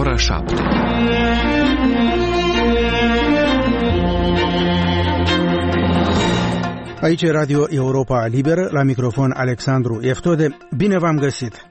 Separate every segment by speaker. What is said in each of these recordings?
Speaker 1: ora 7.
Speaker 2: Aici e Radio Europa Liberă, la microfon Alexandru Eftode. Bine v-am găsit!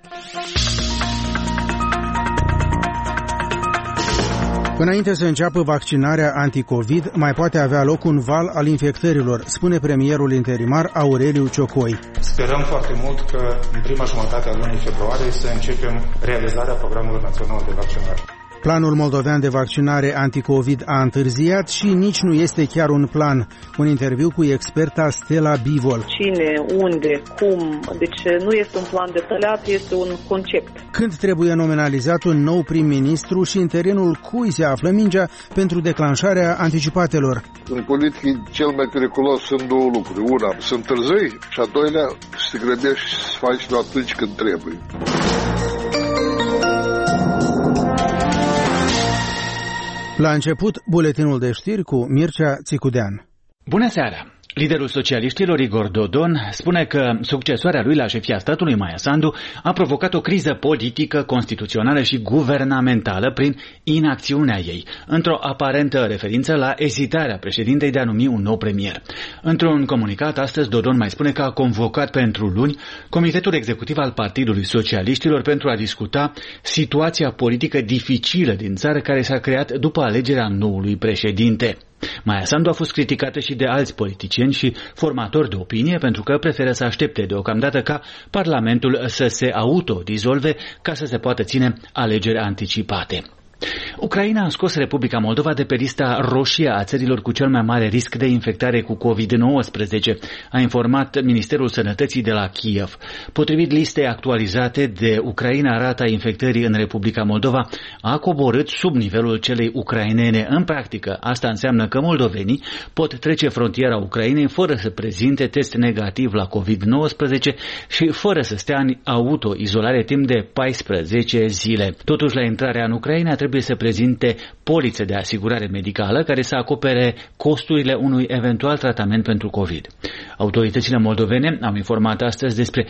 Speaker 2: Înainte să înceapă vaccinarea anticovid, mai poate avea loc un val al infectărilor, spune premierul interimar Aureliu Ciocoi.
Speaker 3: Sperăm foarte mult că în prima jumătate a lunii februarie să începem realizarea programului național de vaccinare.
Speaker 2: Planul moldovean de vaccinare anticovid a întârziat și nici nu este chiar un plan. Un interviu cu experta Stella Bivol.
Speaker 4: Cine, unde, cum, deci nu este un plan detaliat, este un concept.
Speaker 2: Când trebuie nominalizat un nou prim-ministru și în terenul cui se află mingea pentru declanșarea anticipatelor.
Speaker 5: În politică cel mai periculos sunt două lucruri. Una, să întârzii și a doilea, să te grăbești și să faci atunci când trebuie.
Speaker 2: La început, buletinul de știri cu Mircea Țicudean.
Speaker 6: Bună seara! Liderul socialiștilor Igor Dodon spune că succesoarea lui la șefia statului, Maia Sandu, a provocat o criză politică, constituțională și guvernamentală prin inacțiunea ei, într-o aparentă referință la ezitarea președintei de a numi un nou premier. Într-un comunicat, astăzi Dodon mai spune că a convocat pentru luni Comitetul Executiv al Partidului Socialiștilor pentru a discuta situația politică dificilă din țară care s-a creat după alegerea noului președinte. Maia Sandu a fost criticată și de alți politicieni și formatori de opinie pentru că preferă să aștepte deocamdată ca Parlamentul să se autodizolve ca să se poată ține alegeri anticipate. Ucraina a scos Republica Moldova de pe lista roșie a țărilor cu cel mai mare risc de infectare cu COVID-19, a informat Ministerul Sănătății de la Kiev. Potrivit listei actualizate de Ucraina, rata infectării în Republica Moldova a coborât sub nivelul celei ucrainene. În practică, asta înseamnă că moldovenii pot trece frontiera Ucrainei fără să prezinte test negativ la COVID-19 și fără să stea în autoizolare timp de 14 zile. Totuși, la intrarea în Ucraina trebuie să prezinte polițe de asigurare medicală care să acopere costurile unui eventual tratament pentru COVID. Autoritățile moldovene au informat astăzi despre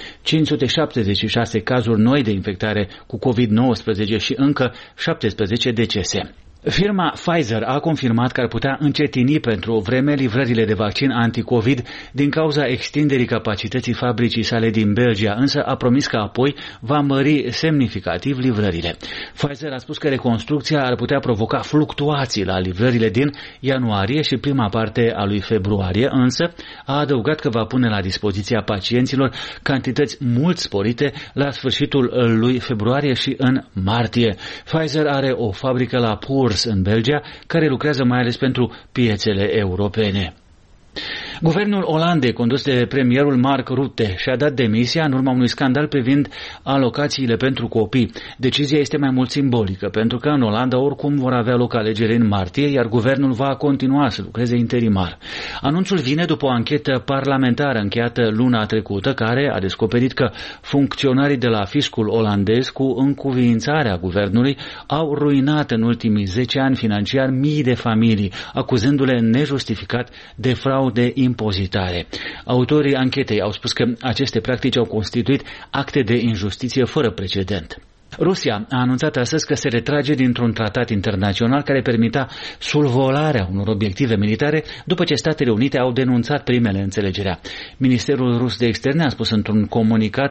Speaker 6: 576 cazuri noi de infectare cu COVID-19 și încă 17 decese. Firma Pfizer a confirmat că ar putea încetini pentru o vreme livrările de vaccin anti-COVID din cauza extinderii capacității fabricii sale din Belgia, însă a promis că apoi va mări semnificativ livrările. Pfizer a spus că reconstrucția ar putea provoca fluctuații la livrările din ianuarie și prima parte a lui februarie, însă a adăugat că va pune la dispoziția pacienților cantități mult sporite la sfârșitul lui februarie și în martie. Pfizer are o fabrică la Puurs în Belgia, care lucrează mai ales pentru piețele europene. Guvernul Olandei, condus de premierul Mark Rutte, și-a dat demisia în urma unui scandal privind alocațiile pentru copii. Decizia este mai mult simbolică, pentru că în Olanda oricum vor avea loc alegeri în martie, iar guvernul va continua să lucreze interimar. Anunțul vine după o anchetă parlamentară încheiată luna trecută, care a descoperit că funcționarii de la fiscul olandez, cu încuviințarea guvernului, au ruinat în ultimii 10 ani financiar mii de familii, acuzându-le nejustificat de fraude impozitare. Autorii anchetei au spus că aceste practici au constituit acte de injustiție fără precedent. Rusia a anunțat astăzi că se retrage dintr-un tratat internațional care permita survolarea unor obiective militare după ce Statele Unite au denunțat primele înțelegerea. Ministerul rus de externe a spus într-un comunicat